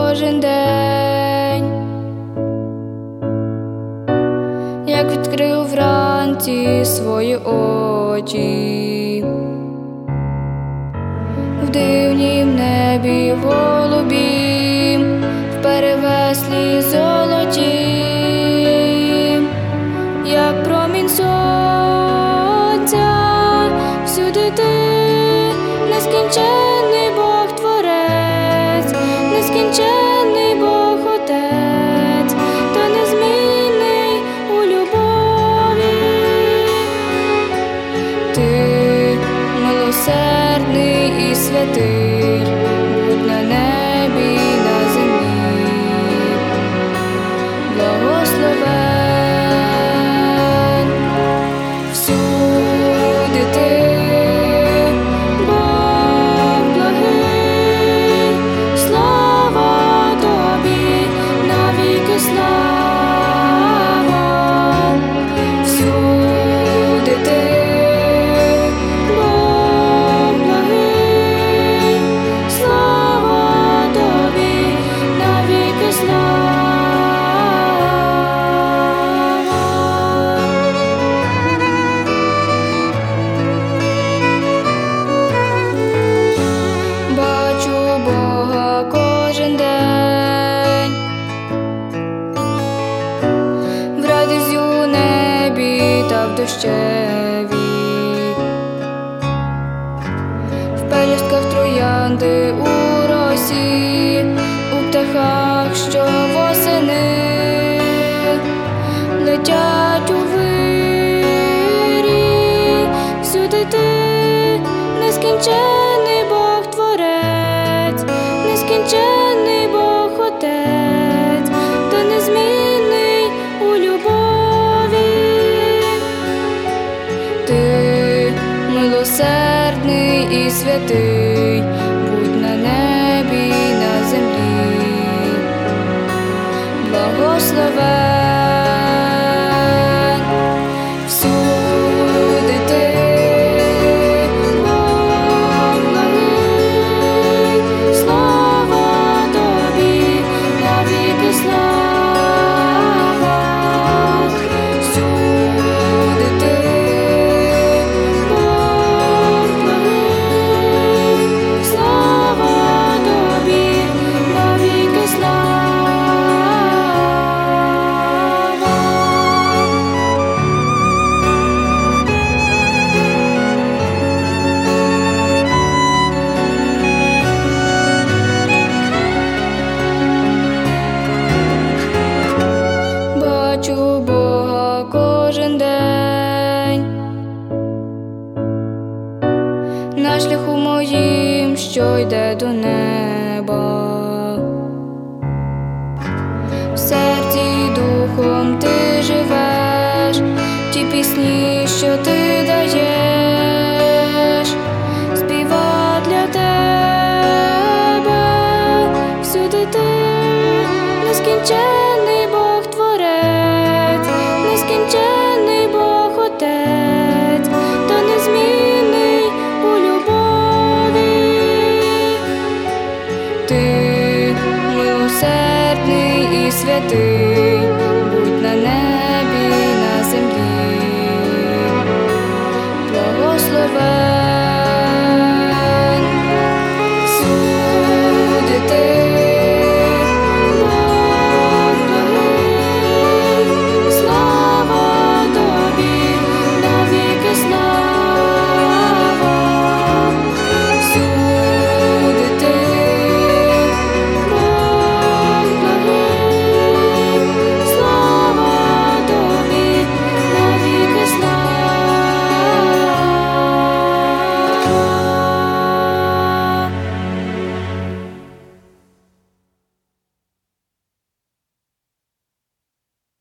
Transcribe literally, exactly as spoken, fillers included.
кожен день, як відкрив вранці свої очі, в дивнім небі голубім, в перевеслі золотім, як промінь сонця, всюди ти, нескінченний Бог Творець, нескінченний Бог Отець, та незмінний у любові. Ти милосердний і святий, будь на небі, на землі, благословен. Всюди ти, Бог благий, слава тобі, навіки слава. Всюди ти, Бог благий, слава тобі, навіки слава. Бачу Бога кожен день, в радості у небі та в дощеві, в пелюстках троянди у росі, у птахах, що восени летять у вирі. Всюди ти, нескінченний Бог Творець, нескінченний Бог Отець, та незмінний у любові. Ти милосердний і святий, будь на небі, на землі, благословен. Всюди ти, Бог благий, слава тобі, навіки слава. Всюди ти, Бог благий, слава тобі, навіки слава. Бачу Бога кожен день, на шляху моїм, що йде до неба. В серці й духом ти живеш, ті пісні, що ти даєш, співа для тебе. Всюди ти, нескінченний Бог Творець, нескінченний Бог Отець, та незмінний у любові. Ти милосердний і святий,